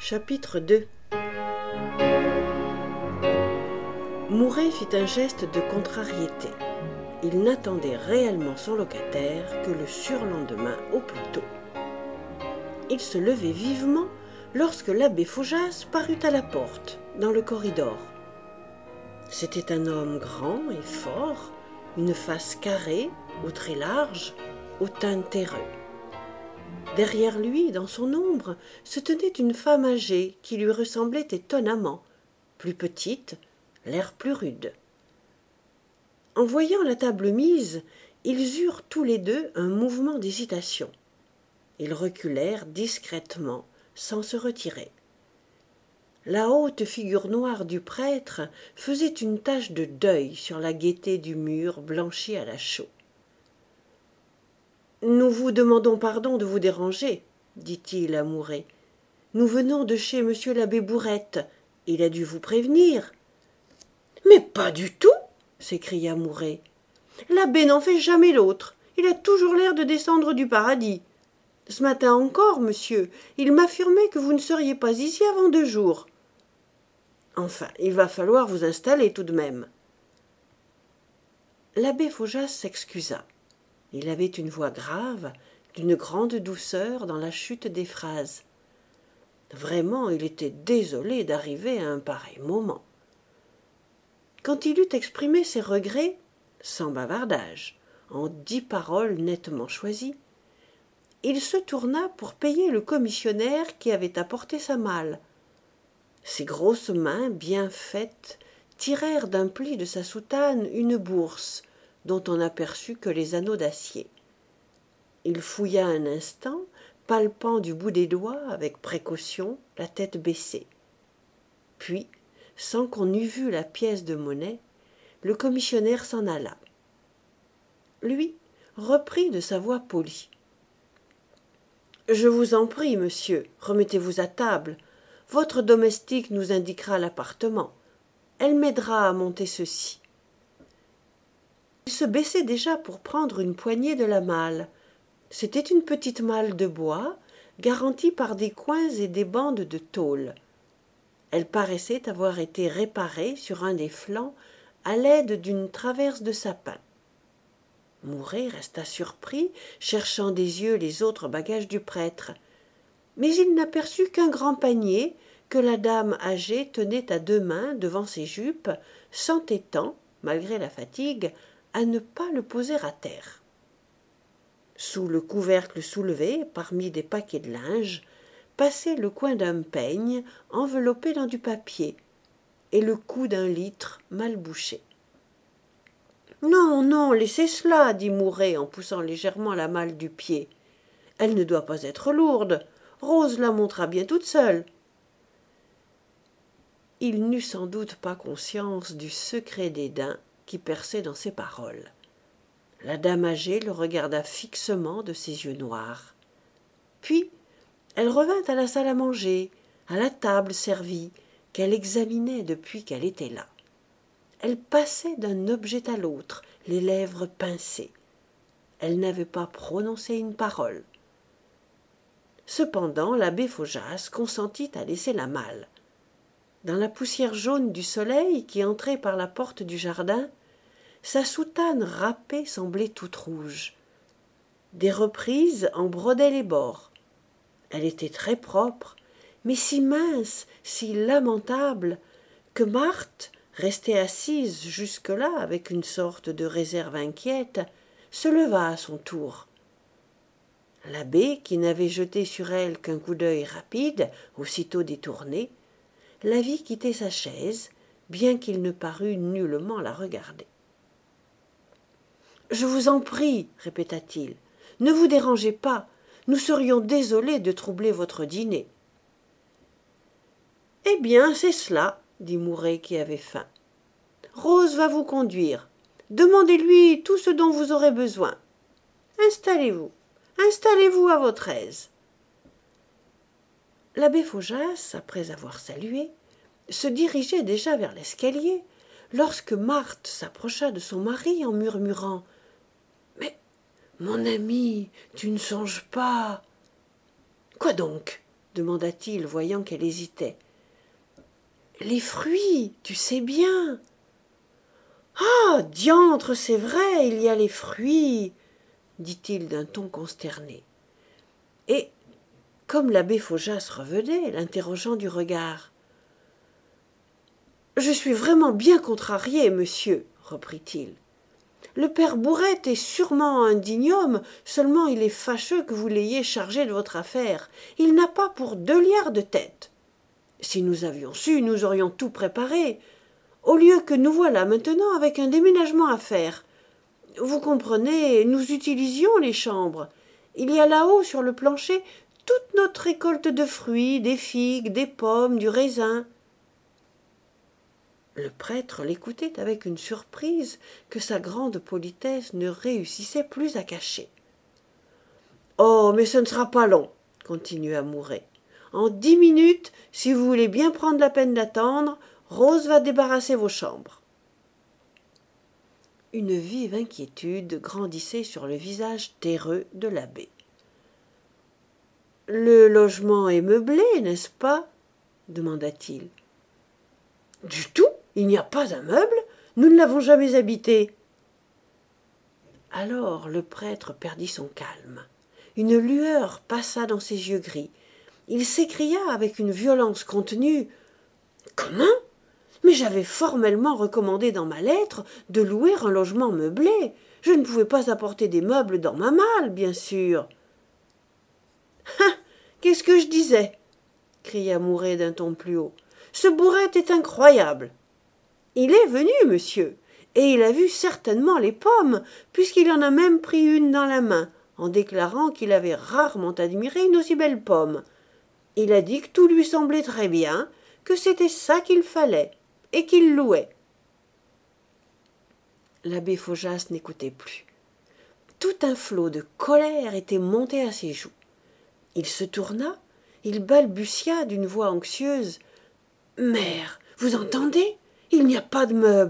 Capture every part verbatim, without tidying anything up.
Chapitre deux. Mouret fit un geste de contrariété. Il n'attendait réellement son locataire que le surlendemain au plus tôt. Il se levait vivement lorsque l'abbé Faujas parut à la porte, dans le corridor. C'était un homme grand et fort, une face carrée, aux traits larges, au teint terreux. Derrière lui, dans son ombre, se tenait une femme âgée qui lui ressemblait étonnamment, plus petite, l'air plus rude. En voyant la table mise, ils eurent tous les deux un mouvement d'hésitation. Ils reculèrent discrètement, sans se retirer. La haute figure noire du prêtre faisait une tache de deuil sur la gaieté du mur blanchi à la chaux. « Nous vous demandons pardon de vous déranger, » dit-il à Mouret. « Nous venons de chez monsieur l'abbé Bourrette. Il a dû vous prévenir. »« Mais pas du tout !» s'écria Mouret. « L'abbé n'en fait jamais l'autre. Il a toujours l'air de descendre du paradis. Ce matin encore, monsieur, il m'affirmait que vous ne seriez pas ici avant deux jours. Enfin, il va falloir vous installer tout de même. » L'abbé Faujas s'excusa. Il avait une voix grave, d'une grande douceur dans la chute des phrases. Vraiment, il était désolé d'arriver à un pareil moment. Quand il eut exprimé ses regrets, sans bavardage, en dix paroles nettement choisies, il se tourna pour payer le commissionnaire qui avait apporté sa malle. Ses grosses mains, bien faites, tirèrent d'un pli de sa soutane une bourse, dont on n'aperçut que les anneaux d'acier. Il fouilla un instant, palpant du bout des doigts, avec précaution, la tête baissée. Puis, sans qu'on eût vu la pièce de monnaie, le commissionnaire s'en alla. Lui reprit de sa voix polie. « Je vous en prie, monsieur, remettez-vous à table. Votre domestique nous indiquera l'appartement. Elle m'aidera à monter ceci. » Il se baissait déjà pour prendre une poignée de la malle. C'était une petite malle de bois, garantie par des coins et des bandes de tôle. Elle paraissait avoir été réparée sur un des flancs à l'aide d'une traverse de sapin. Mouret resta surpris, cherchant des yeux les autres bagages du prêtre. Mais il n'aperçut qu'un grand panier que la dame âgée tenait à deux mains devant ses jupes, s'entêtant, malgré la fatigue, à ne pas le poser à terre. Sous le couvercle soulevé, parmi des paquets de linge, passait le coin d'un peigne enveloppé dans du papier, et le cou d'un litre mal bouché. « Non, non, laissez cela, » dit Mouret en poussant légèrement la malle du pied. « Elle ne doit pas être lourde. Rose la montera bien toute seule. » Il n'eut sans doute pas conscience du secret dédain qui perçait dans ses paroles. La dame âgée le regarda fixement de ses yeux noirs. Puis elle revint à la salle à manger, à la table servie, qu'elle examinait depuis qu'elle était là. Elle passait d'un objet à l'autre, les lèvres pincées. Elle n'avait pas prononcé une parole. Cependant, l'abbé Faujas consentit à laisser la malle. Dans la poussière jaune du soleil qui entrait par la porte du jardin, sa soutane râpée semblait toute rouge. Des reprises en brodaient les bords. Elle était très propre, mais si mince, si lamentable, que Marthe, restée assise jusque-là avec une sorte de réserve inquiète, se leva à son tour. L'abbé, qui n'avait jeté sur elle qu'un coup d'œil rapide, aussitôt détourné, la vit quitter sa chaise, bien qu'il ne parût nullement la regarder. « Je vous en prie, » répéta-t-il, « ne vous dérangez pas, nous serions désolés de troubler votre dîner. »« Eh bien, c'est cela, » dit Mouret qui avait faim. « Rose va vous conduire. Demandez-lui tout ce dont vous aurez besoin. Installez-vous, installez-vous à votre aise. » L'abbé Faujas, après avoir salué, se dirigeait déjà vers l'escalier, lorsque Marthe s'approcha de son mari en murmurant « Mais, mon ami, tu ne songes pas ?»« Quoi donc » demanda-t-il, voyant qu'elle hésitait. « Les fruits, tu sais bien. »« Ah, diantre, c'est vrai, il y a les fruits, » dit-il d'un ton consterné. Et, comme l'abbé Faujas revenait, l'interrogeant du regard. « Je suis vraiment bien contrarié, monsieur, » reprit-il. « Le père Bourrette est sûrement un digne homme, seulement il est fâcheux que vous l'ayez chargé de votre affaire. Il n'a pas pour deux liards de tête. Si nous avions su, nous aurions tout préparé, au lieu que nous voilà maintenant avec un déménagement à faire. Vous comprenez, nous utilisions les chambres. Il y a là-haut, sur le plancher, toute notre récolte de fruits, des figues, des pommes, du raisin. » Le prêtre l'écoutait avec une surprise que sa grande politesse ne réussissait plus à cacher. « Oh, mais ce ne sera pas long, » continua Mouret. « En dix minutes, si vous voulez bien prendre la peine d'attendre, Rose va débarrasser vos chambres. » Une vive inquiétude grandissait sur le visage terreux de l'abbé. « Le logement est meublé, n'est-ce pas ?» demanda-t-il. « Du tout, il n'y a pas un meuble, nous ne l'avons jamais habité. » Alors le prêtre perdit son calme. Une lueur passa dans ses yeux gris. Il s'écria avec une violence contenue. « Comment ? Mais j'avais formellement recommandé dans ma lettre de louer un logement meublé. Je ne pouvais pas apporter des meubles dans ma malle, bien sûr. »« Ah, qu'est-ce que je disais ?» cria Mouret d'un ton plus haut. « Ce Bourrette est incroyable. Il est venu, monsieur, et il a vu certainement les pommes, puisqu'il en a même pris une dans la main, en déclarant qu'il avait rarement admiré une aussi belle pomme. Il a dit que tout lui semblait très bien, que c'était ça qu'il fallait, et qu'il louait. » L'abbé Faujas n'écoutait plus. Tout un flot de colère était monté à ses joues. Il se tourna, il balbutia d'une voix anxieuse. « Mère, vous entendez ? Il n'y a pas de meubles. »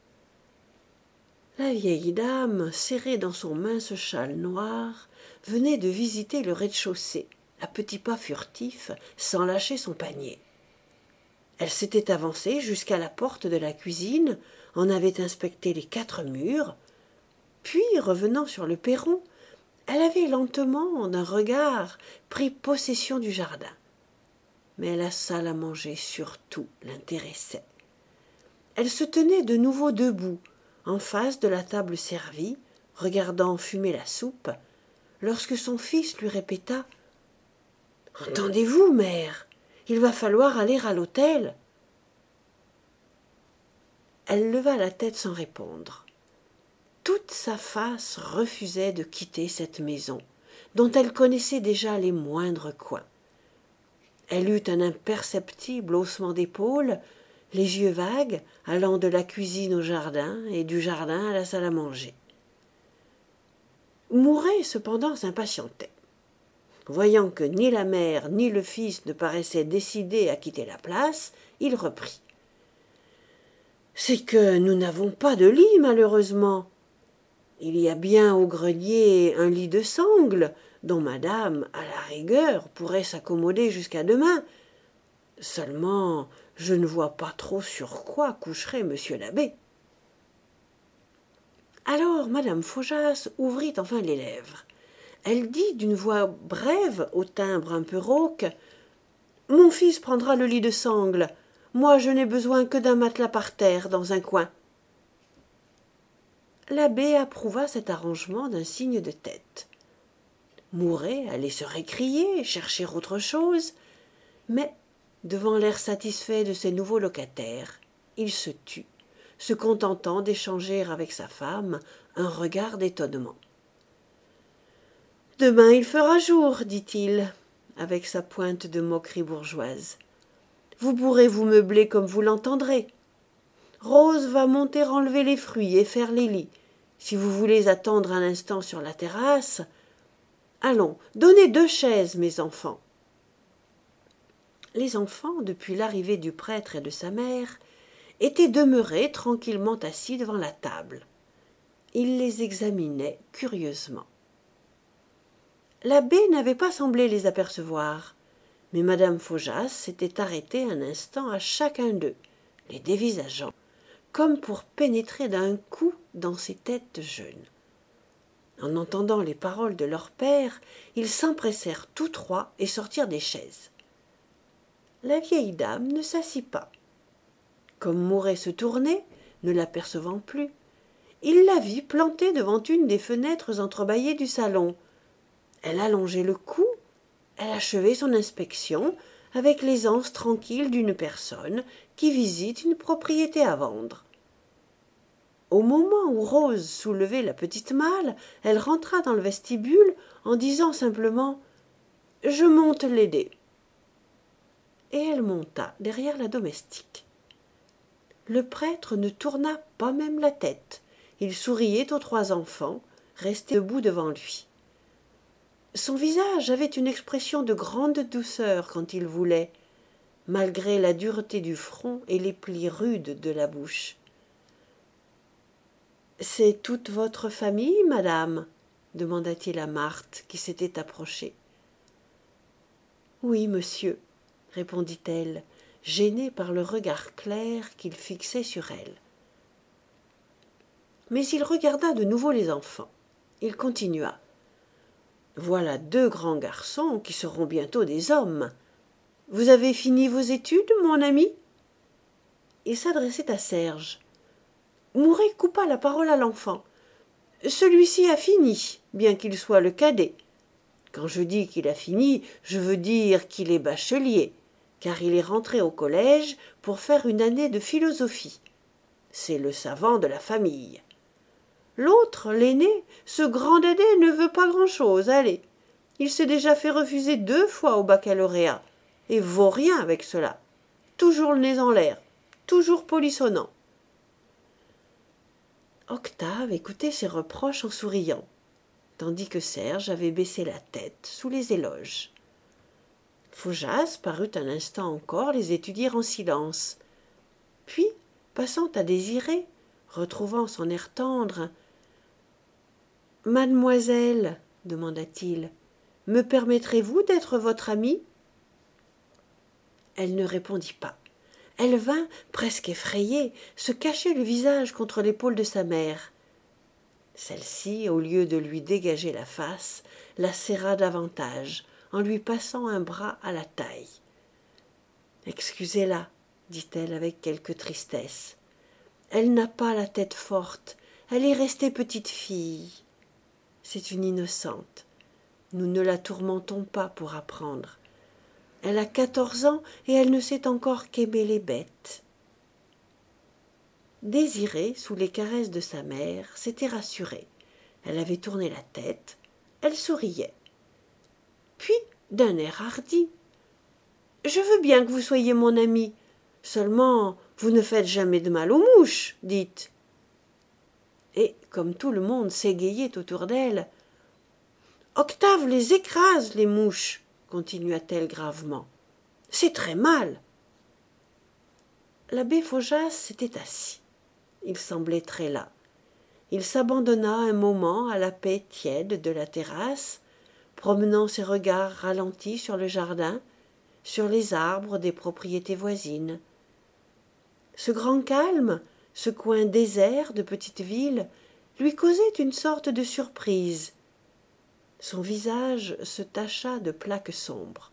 La vieille dame, serrée dans son mince châle noir, venait de visiter le rez-de-chaussée, à petits pas furtifs, sans lâcher son panier. Elle s'était avancée jusqu'à la porte de la cuisine, en avait inspecté les quatre murs, puis, revenant sur le perron, elle avait lentement, d'un regard, pris possession du jardin. Mais la salle à manger surtout l'intéressait. Elle se tenait de nouveau debout, en face de la table servie, regardant fumer la soupe, lorsque son fils lui répéta « Entendez-vous, mère ? Il va falloir aller à l'hôtel. » Elle leva la tête sans répondre. Toute sa face refusait de quitter cette maison, dont elle connaissait déjà les moindres coins. Elle eut un imperceptible haussement d'épaules, les yeux vagues, allant de la cuisine au jardin et du jardin à la salle à manger. Mouret, cependant, s'impatientait. Voyant que ni la mère ni le fils ne paraissaient décidés à quitter la place, il reprit. « C'est que nous n'avons pas de lit, malheureusement. Il y a bien au grenier un lit de sangle, dont madame, à la rigueur, pourrait s'accommoder jusqu'à demain. Seulement, je ne vois pas trop sur quoi coucherait monsieur l'abbé. » Alors madame Faujas ouvrit enfin les lèvres. Elle dit d'une voix brève, au timbre un peu rauque, « Mon fils prendra le lit de sangle. Moi, je n'ai besoin que d'un matelas par terre, dans un coin. » L'abbé approuva cet arrangement d'un signe de tête. Mouret allait se récrier, chercher autre chose, mais, devant l'air satisfait de ses nouveaux locataires, il se tut, se contentant d'échanger avec sa femme un regard d'étonnement. « Demain il fera jour, dit-il, avec sa pointe de moquerie bourgeoise. Vous pourrez vous meubler comme vous l'entendrez. Rose va monter enlever les fruits et faire les lits. Si vous voulez attendre un instant sur la terrasse, allons, donnez deux chaises, mes enfants. » Les enfants, depuis l'arrivée du prêtre et de sa mère, étaient demeurés tranquillement assis devant la table. Ils les examinaient curieusement. L'abbé n'avait pas semblé les apercevoir, mais madame Faujas s'était arrêtée un instant à chacun d'eux, les dévisageant, comme pour pénétrer d'un coup dans ces têtes jeunes. En entendant les paroles de leur père, ils s'empressèrent tous trois et sortirent des chaises. La vieille dame ne s'assit pas. Comme Mouret se tournait, ne l'apercevant plus, il la vit plantée devant une des fenêtres entrebâillées du salon. Elle allongeait le cou, elle achevait son inspection avec l'aisance tranquille d'une personne qui visite une propriété à vendre. Au moment où Rose soulevait la petite malle, elle rentra dans le vestibule en disant simplement « Je monte l'aider ». Et elle monta derrière la domestique. Le prêtre ne tourna pas même la tête. Il souriait aux trois enfants, restés debout devant lui. Son visage avait une expression de grande douceur quand il voulait, malgré la dureté du front et les plis rudes de la bouche. « C'est toute votre famille, madame ?» demanda-t-il à Marthe, qui s'était approchée. « Oui, monsieur, » répondit-elle, gênée par le regard clair qu'il fixait sur elle. Mais il regarda de nouveau les enfants. Il continua. « Voilà deux grands garçons qui seront bientôt des hommes. Vous avez fini vos études, mon ami ?» Il s'adressait à Serge. Mouret coupa la parole à l'enfant. « Celui-ci a fini, bien qu'il soit le cadet. Quand je dis qu'il a fini, je veux dire qu'il est bachelier, car il est rentré au collège pour faire une année de philosophie. C'est le savant de la famille. L'autre, l'aîné, ce grand dadais ne veut pas grand-chose, allez. Il s'est déjà fait refuser deux fois au baccalauréat, et vaut rien avec cela. Toujours le nez en l'air, toujours polissonnant. » Octave écoutait ces reproches en souriant, tandis que Serge avait baissé la tête sous les éloges. Faujas parut un instant encore les étudier en silence. Puis, passant à Désirée, retrouvant son air tendre, « Mademoiselle, demanda-t-il, me permettrez-vous d'être votre amie ?» Elle ne répondit pas. Elle vint, presque effrayée, se cacher le visage contre l'épaule de sa mère. Celle-ci, au lieu de lui dégager la face, la serra davantage, en lui passant un bras à la taille. « Excusez-la, dit-elle avec quelque tristesse. Elle n'a pas la tête forte, elle est restée petite fille. C'est une innocente. Nous ne la tourmentons pas pour apprendre. Elle a quatorze ans et elle ne sait encore qu'aimer les bêtes. » Désirée, sous les caresses de sa mère, s'était rassurée. Elle avait tourné la tête, elle souriait. Puis, d'un air hardi, « Je veux bien que vous soyez mon ami, seulement vous ne faites jamais de mal aux mouches, dites. » Et, comme tout le monde s'égayait autour d'elle, « Octave les écrase, les mouches, » continua-t-elle gravement. « C'est très mal. » L'abbé Faujas s'était assis. Il semblait très las. Il s'abandonna un moment à la paix tiède de la terrasse, promenant ses regards ralentis sur le jardin, sur les arbres des propriétés voisines. Ce grand calme, ce coin désert de petite ville, lui causait une sorte de surprise. Son visage se tacha de plaques sombres.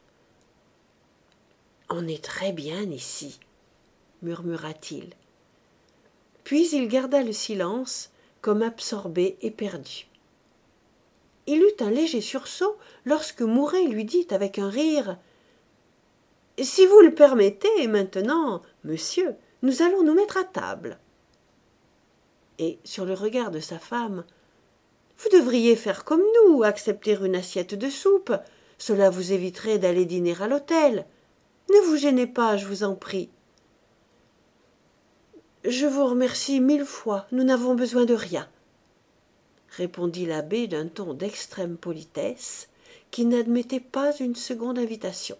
« On est très bien ici, » murmura-t-il. Puis il garda le silence, comme absorbé et perdu. Il eut un léger sursaut lorsque Mouret lui dit avec un rire « Si vous le permettez, maintenant, monsieur, nous allons nous mettre à table. » Et, sur le regard de sa femme, « Vous devriez faire comme nous, accepter une assiette de soupe. Cela vous éviterait d'aller dîner à l'hôtel. Ne vous gênez pas, je vous en prie. » « Je vous remercie mille fois, nous n'avons besoin de rien, » répondit l'abbé d'un ton d'extrême politesse qui n'admettait pas une seconde invitation.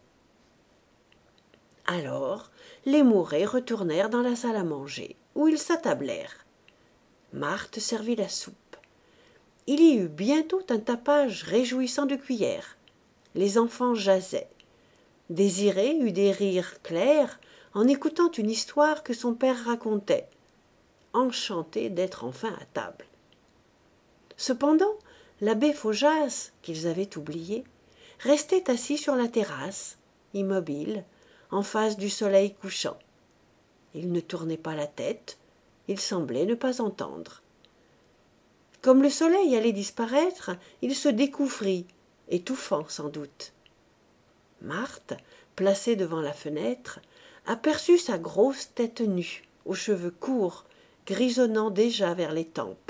Alors, les Mouret retournèrent dans la salle à manger, où ils s'attablèrent. Marthe servit la soupe. Il y eut bientôt un tapage réjouissant de cuillères. Les enfants jasaient. Désiré eut des rires clairs en écoutant une histoire que son père racontait, enchanté d'être enfin à table. Cependant, l'abbé Faujas, qu'ils avaient oublié, restait assis sur la terrasse, immobile, en face du soleil couchant. Il ne tournait pas la tête, il semblait ne pas entendre. Comme le soleil allait disparaître, il se découvrit, étouffant sans doute. Marthe, placée devant la fenêtre, aperçut sa grosse tête nue, aux cheveux courts, grisonnant déjà vers les tempes.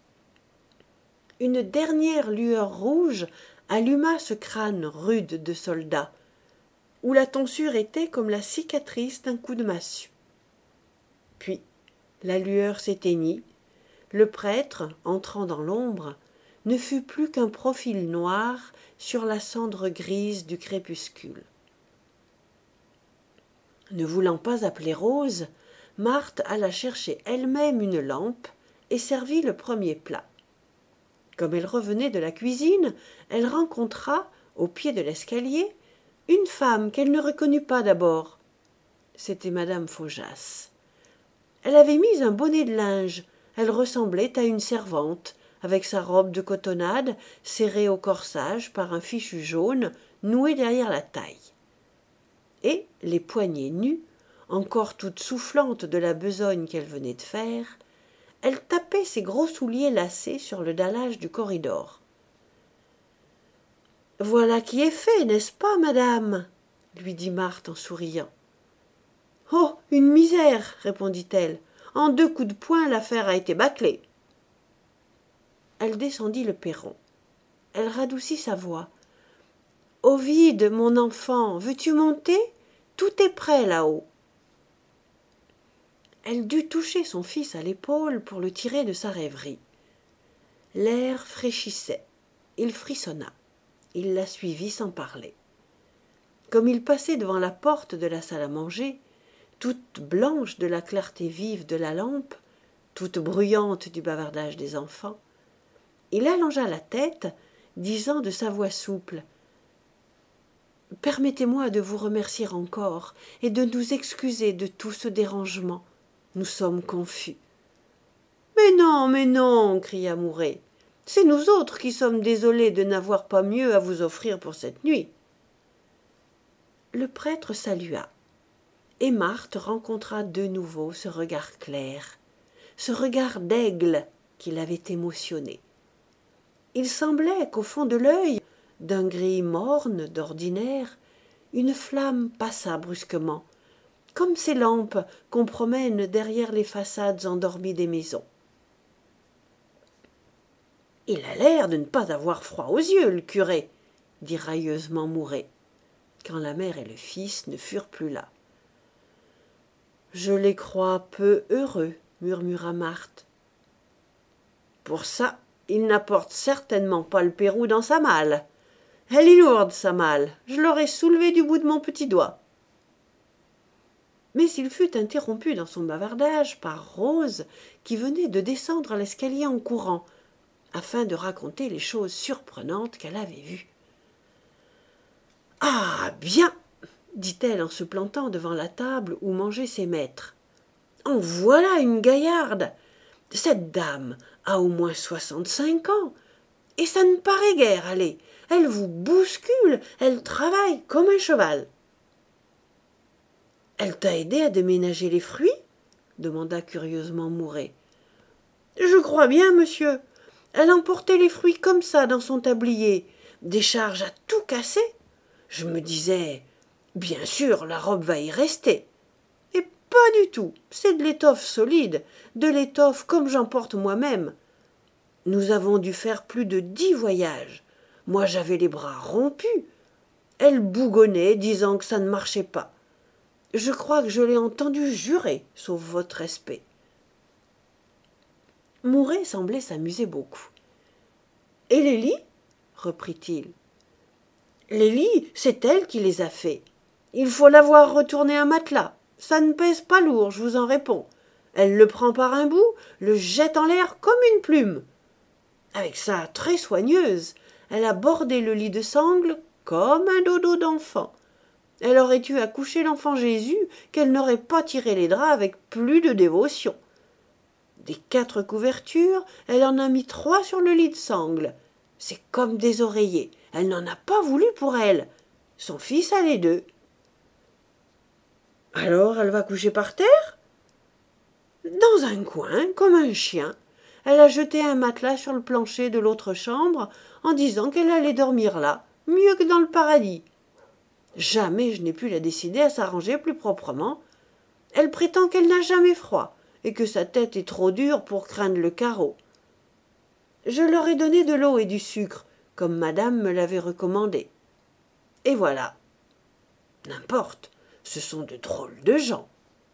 Une dernière lueur rouge alluma ce crâne rude de soldat, où la tonsure était comme la cicatrice d'un coup de massue. Puis la lueur s'éteignit, le prêtre, entrant dans l'ombre, ne fut plus qu'un profil noir sur la cendre grise du crépuscule. Ne voulant pas appeler Rose, Marthe alla chercher elle-même une lampe et servit le premier plat. Comme elle revenait de la cuisine, elle rencontra, au pied de l'escalier, une femme qu'elle ne reconnut pas d'abord. C'était madame Faujas. Elle avait mis un bonnet de linge, elle ressemblait à une servante, avec sa robe de cotonnade serrée au corsage par un fichu jaune noué derrière la taille. Et, les poignets nus, encore toute soufflante de la besogne qu'elle venait de faire, elle tapait ses gros souliers lacés sur le dallage du corridor. « Voilà qui est fait, n'est-ce pas, madame ?» lui dit Marthe en souriant. « Oh, une misère !» répondit-elle. « En deux coups de poing, l'affaire a été bâclée. » Elle descendit le perron. Elle radoucit sa voix. « Ovide, mon enfant, veux-tu monter ? Tout est prêt là-haut. » Elle dut toucher son fils à l'épaule pour le tirer de sa rêverie. L'air fraîchissait. Il frissonna. Il la suivit sans parler. Comme il passait devant la porte de la salle à manger, toute blanche de la clarté vive de la lampe, toute bruyante du bavardage des enfants, il allongea la tête, disant de sa voix souple « Permettez-moi de vous remercier encore et de nous excuser de tout ce dérangement. Nous sommes confus. »« Mais non, mais non !» cria Mouret. « C'est nous autres qui sommes désolés de n'avoir pas mieux à vous offrir pour cette nuit. » Le prêtre salua, et Marthe rencontra de nouveau ce regard clair, ce regard d'aigle qui l'avait émotionnée. Il semblait qu'au fond de l'œil, d'un gris morne d'ordinaire, une flamme passa brusquement, comme ces lampes qu'on promène derrière les façades endormies des maisons. « Il a l'air de ne pas avoir froid aux yeux, le curé, » dit railleusement Mouret, quand la mère et le fils ne furent plus là. « Je les crois peu heureux, » murmura Marthe. « Pour ça, il n'apporte certainement pas le Pérou dans sa malle. Elle est lourde, sa malle, je l'aurais soulevée du bout de mon petit doigt. » Mais il fut interrompu dans son bavardage par Rose, qui venait de descendre l'escalier en courant, afin de raconter les choses surprenantes qu'elle avait vues. « Ah, bien !» dit-elle en se plantant devant la table où mangeaient ses maîtres. « En voilà une gaillarde. Cette dame a au moins soixante-cinq ans, et ça ne paraît guère, allez, elle vous bouscule, elle travaille comme un cheval. »« Elle t'a aidé à déménager les fruits ?» demanda curieusement Mouret. « Je crois bien, monsieur. Elle emportait les fruits comme ça dans son tablier, des charges à tout casser. Je me disais, bien sûr, la robe va y rester. Et pas du tout, c'est de l'étoffe solide, de l'étoffe comme j'en porte moi-même. Nous avons dû faire plus de dix voyages. Moi, j'avais les bras rompus. Elle bougonnait, disant que ça ne marchait pas. Je crois que je l'ai entendu jurer, sauf votre respect. » Mouret semblait s'amuser beaucoup. « Et les lits ?» reprit-il. « Les lits, c'est elle qui les a faits. Il faut l'avoir retourné un matelas. Ça ne pèse pas lourd, je vous en réponds. Elle le prend par un bout, le jette en l'air comme une plume. Avec ça, très soigneuse, elle a bordé le lit de sangle comme un dodo d'enfant. Elle aurait eu à coucher l'enfant Jésus qu'elle n'aurait pas tiré les draps avec plus de dévotion. Des quatre couvertures, elle en a mis trois sur le lit de sangle. C'est comme des oreillers. Elle n'en a pas voulu pour elle. Son fils a les deux. Alors elle va coucher par terre? Dans un coin, comme un chien. Elle a jeté un matelas sur le plancher de l'autre chambre en disant qu'elle allait dormir là, mieux que dans le paradis. Jamais je n'ai pu la décider à s'arranger plus proprement. Elle prétend qu'elle n'a jamais froid et que sa tête est trop dure pour craindre le carreau. Je leur ai donné de l'eau et du sucre, comme madame me l'avait recommandé. Et voilà. N'importe, ce sont de drôles de gens.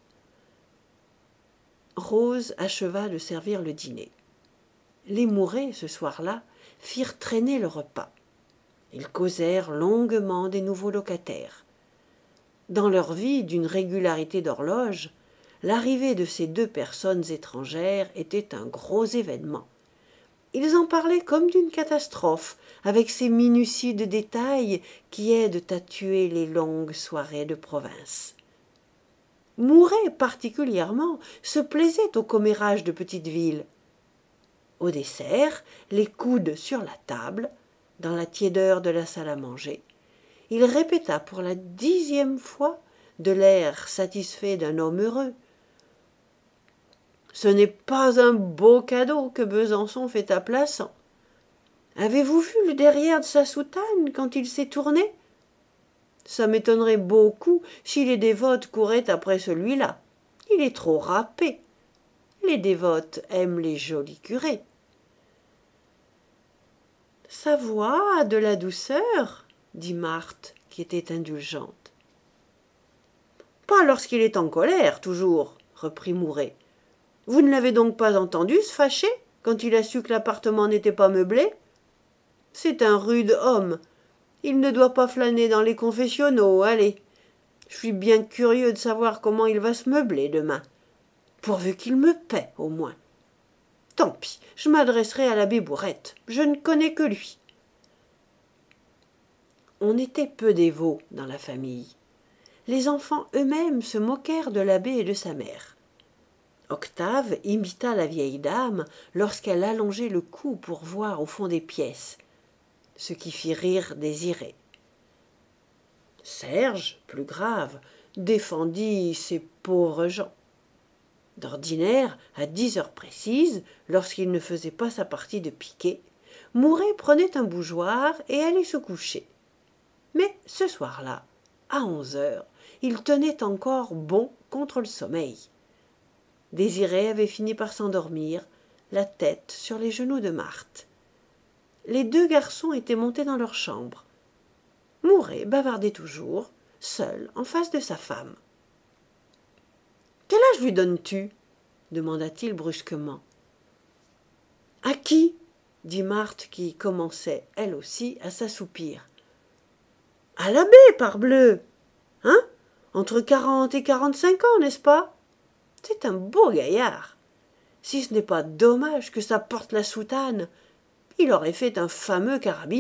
Rose acheva de servir le dîner. Les Mouret, ce soir-là, firent traîner le repas. Ils causèrent longuement des nouveaux locataires. Dans leur vie d'une régularité d'horloge, l'arrivée de ces deux personnes étrangères était un gros événement. Ils en parlaient comme d'une catastrophe, avec ces minuties de détails qui aident à tuer les longues soirées de province. Mouret, particulièrement, se plaisait au commérage de petite ville. Au dessert, les coudes sur la table, dans la tiédeur de la salle à manger, il répéta pour la dixième fois, de l'air satisfait d'un homme heureux: « Ce n'est pas un beau cadeau que Besançon fait à Plassans. Avez-vous vu le derrière de sa soutane quand il s'est tourné? Ça m'étonnerait beaucoup si les dévotes couraient après celui-là. Il est trop râpé. Les dévotes aiment les jolis curés. » Sa voix a de la douceur, dit Marthe, qui était indulgente. Pas lorsqu'il est en colère, toujours, reprit Mouret. Vous ne l'avez donc pas entendu se fâcher quand il a su que l'appartement n'était pas meublé? C'est un rude homme. Il ne doit pas flâner dans les confessionnaux, allez. Je suis bien curieux de savoir comment il va se meubler demain. Pourvu qu'il me paie, au moins. Tant pis, je m'adresserai à l'abbé Bourrette. Je ne connais que lui. On était peu dévots dans la famille. Les enfants eux-mêmes se moquèrent de l'abbé et de sa mère. Octave imita la vieille dame lorsqu'elle allongeait le cou pour voir au fond des pièces, ce qui fit rire Désiré. Serge, plus grave, défendit ces pauvres gens. D'ordinaire, à dix heures précises, lorsqu'il ne faisait pas sa partie de piquet, Mouret prenait un bougeoir et allait se coucher. Mais ce soir-là, à onze heures, il tenait encore bon contre le sommeil. Désiré avait fini par s'endormir, la tête sur les genoux de Marthe. Les deux garçons étaient montés dans leur chambre. Mouret bavardait toujours, seul, en face de sa femme. « Quel âge lui donnes-tu » demanda-t-il brusquement. « À qui » dit Marthe qui commençait, elle aussi, à s'assoupir. « À l'abbé, parbleu. Hein? Entre quarante et quarante-cinq ans, n'est-ce pas? C'est un beau gaillard. Si ce n'est pas dommage que ça porte la soutane, il aurait fait un fameux carabinier. »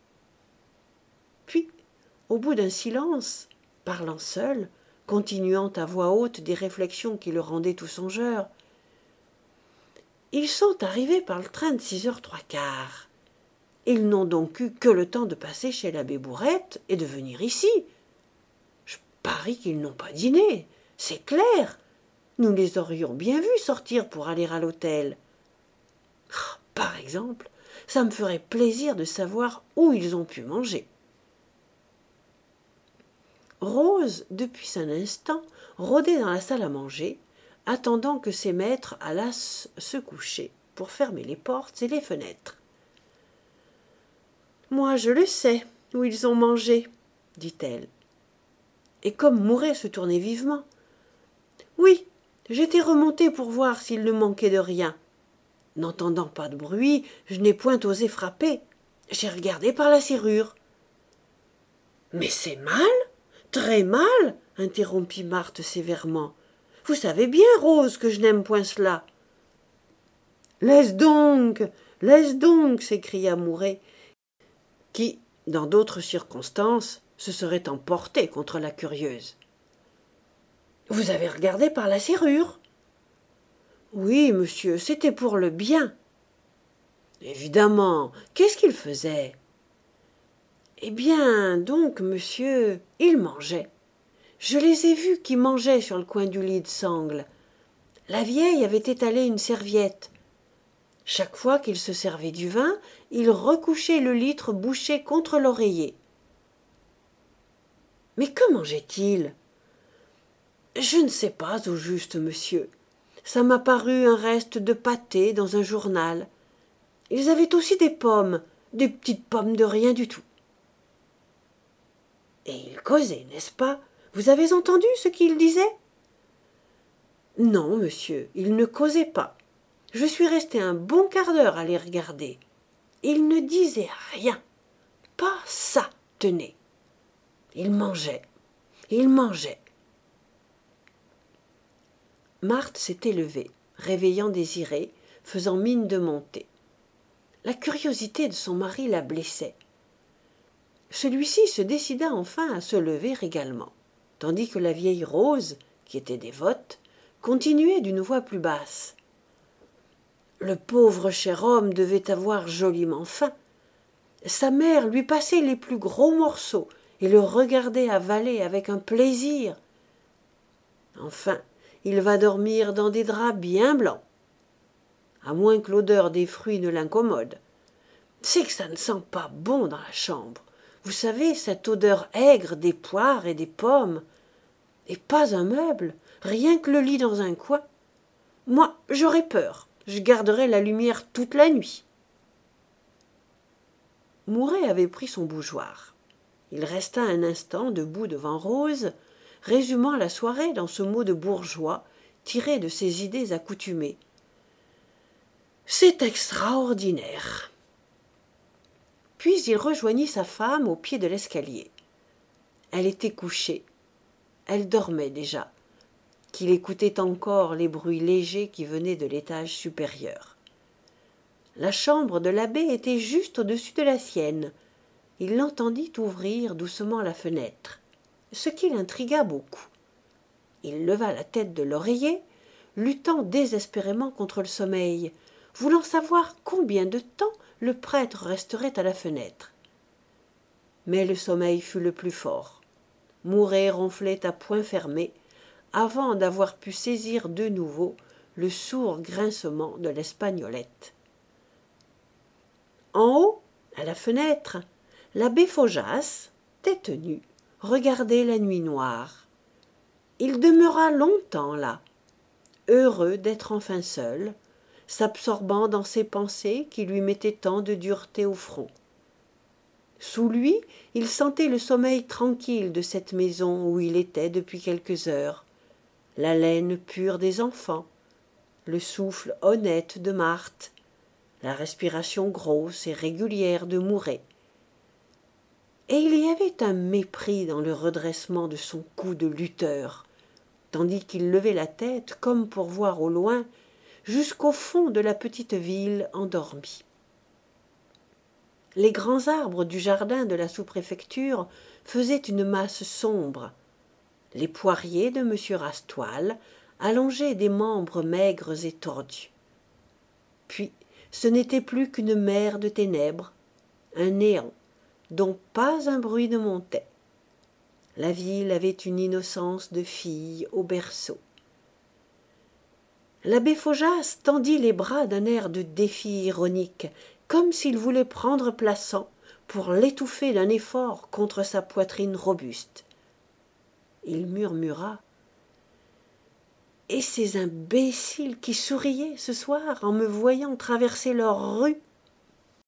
Puis, au bout d'un silence, parlant seul, continuant à voix haute des réflexions qui le rendaient tout songeur, « Ils sont arrivés par le train de six heures trois quarts. Ils n'ont donc eu que le temps de passer chez l'abbé Bourrette et de venir ici. Je parie qu'ils n'ont pas dîné, c'est clair. Nous les aurions bien vus sortir pour aller à l'hôtel. Ah, par exemple, ça me ferait plaisir de savoir où ils ont pu manger. » Rose, depuis un instant, rôdait dans la salle à manger, attendant que ses maîtres allassent se coucher pour fermer les portes et les fenêtres. « Moi, je le sais, où ils ont mangé, » dit-elle. Et comme Mouret se tournait vivement, « Oui, j'étais remontée pour voir s'il ne manquait de rien. N'entendant pas de bruit, je n'ai point osé frapper. J'ai regardé par la serrure. »« Mais c'est mal, très mal, » interrompit Marthe sévèrement. « Vous savez bien, Rose, que je n'aime point cela. »« Laisse donc, laisse donc, » s'écria Mouret, qui, dans d'autres circonstances, se serait emporté contre la curieuse. « Vous avez regardé par la serrure ?»« Oui, monsieur, c'était pour le bien. »« Évidemment, qu'est-ce qu'il faisait ?»« Eh bien, donc, monsieur, il mangeait. Je les ai vus qui mangeaient sur le coin du lit de sangle. La vieille avait étalé une serviette. Chaque fois qu'il se servait du vin, il recouchait le litre bouché contre l'oreiller. »« Mais que mangeait-il ?»« Je ne sais pas au juste, monsieur. Ça m'a paru un reste de pâté dans un journal. Ils avaient aussi des pommes, des petites pommes de rien du tout. »« Et ils causaient, n'est-ce pas ? Vous avez entendu ce qu'ils disaient ? » ?»« Non, monsieur, ils ne causaient pas. Je suis resté un bon quart d'heure à les regarder. Ils ne disaient rien. Pas ça, tenez. Ils mangeaient. Ils mangeaient. » Marthe s'était levée, réveillant Désiré, faisant mine de monter. La curiosité de son mari la blessait. Celui-ci se décida enfin à se lever également, tandis que la vieille Rose, qui était dévote, continuait d'une voix plus basse. Le pauvre cher homme devait avoir joliment faim. Sa mère lui passait les plus gros morceaux et le regardait avaler avec un plaisir. Enfin, il va dormir dans des draps bien blancs, à moins que l'odeur des fruits ne l'incommode. C'est que ça ne sent pas bon dans la chambre. Vous savez, cette odeur aigre des poires et des pommes. Et pas un meuble, rien que le lit dans un coin. Moi, j'aurais peur. Je garderai la lumière toute la nuit. » Mouret avait pris son bougeoir. Il resta un instant debout devant Rose, résumant la soirée dans ce mot de bourgeois tiré de ses idées accoutumées. « C'est extraordinaire !» Puis il rejoignit sa femme au pied de l'escalier. Elle était couchée. Elle dormait déjà, qu'il écoutait encore les bruits légers qui venaient de l'étage supérieur. La chambre de l'abbé était juste au-dessus de la sienne. Il l'entendit ouvrir doucement la fenêtre, ce qui l'intrigua beaucoup. Il leva la tête de l'oreiller, luttant désespérément contre le sommeil, voulant savoir combien de temps le prêtre resterait à la fenêtre. Mais le sommeil fut le plus fort. Mouret ronflait à poings fermés, avant d'avoir pu saisir de nouveau le sourd grincement de l'espagnolette. En haut, à la fenêtre, l'abbé Faujas, tête nue, regardait la nuit noire. Il demeura longtemps là, heureux d'être enfin seul, s'absorbant dans ses pensées qui lui mettaient tant de dureté au front. Sous lui, il sentait le sommeil tranquille de cette maison où il était depuis quelques heures, l'haleine pure des enfants, le souffle honnête de Marthe, la respiration grosse et régulière de Mouret. Et il y avait un mépris dans le redressement de son cou de lutteur, tandis qu'il levait la tête comme pour voir au loin jusqu'au fond de la petite ville endormie. Les grands arbres du jardin de la sous-préfecture faisaient une masse sombre. Les poiriers de monsieur Rastoil allongeaient des membres maigres et tordus. Puis, ce n'était plus qu'une mer de ténèbres, un néant, dont pas un bruit ne montait. La ville avait une innocence de fille au berceau. L'abbé Faujas tendit les bras d'un air de défi ironique, comme s'il voulait prendre Plassans pour l'étouffer d'un effort contre sa poitrine robuste. Il murmura: « Et ces imbéciles qui souriaient ce soir en me voyant traverser leur rue,